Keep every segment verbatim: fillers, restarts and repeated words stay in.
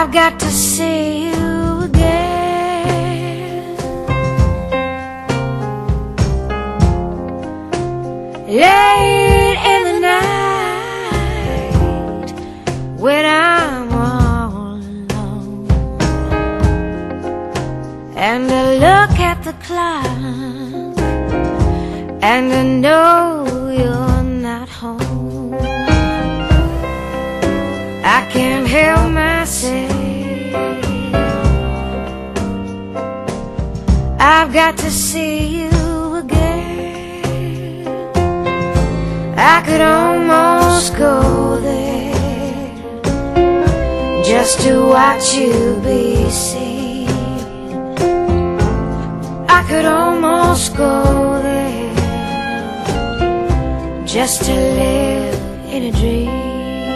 I've got to see you again. Late in the night, when I'm all alone, and I look at the clock, and I know you're not home, I can't help myself. I've got to see you again. I could almost go there just to watch you be seen. I could almost go there just to live in a dream.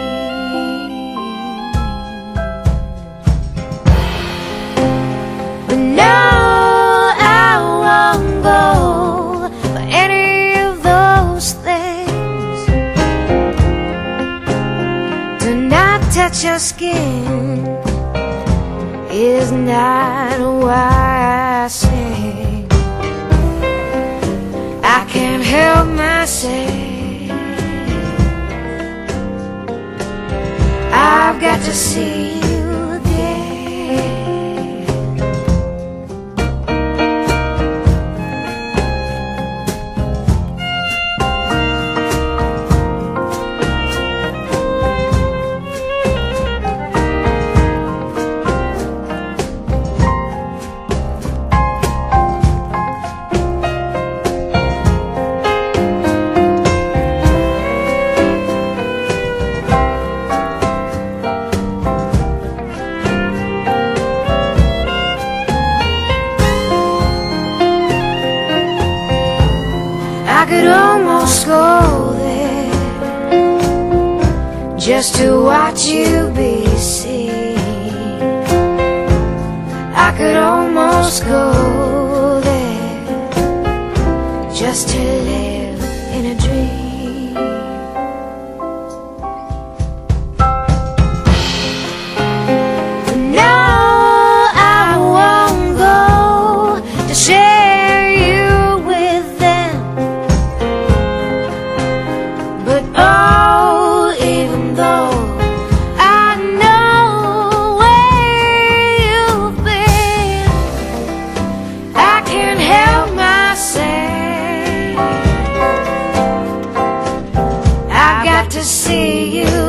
Touch your skin is not why I sing. I can't help myself. I've got to see you again. I could almost go there just to watch you be seen. I could almost go there just to live in a dream. No, I won't go to share you with them. But oh, even though I know where you've been, I can't help myself. I've got to see you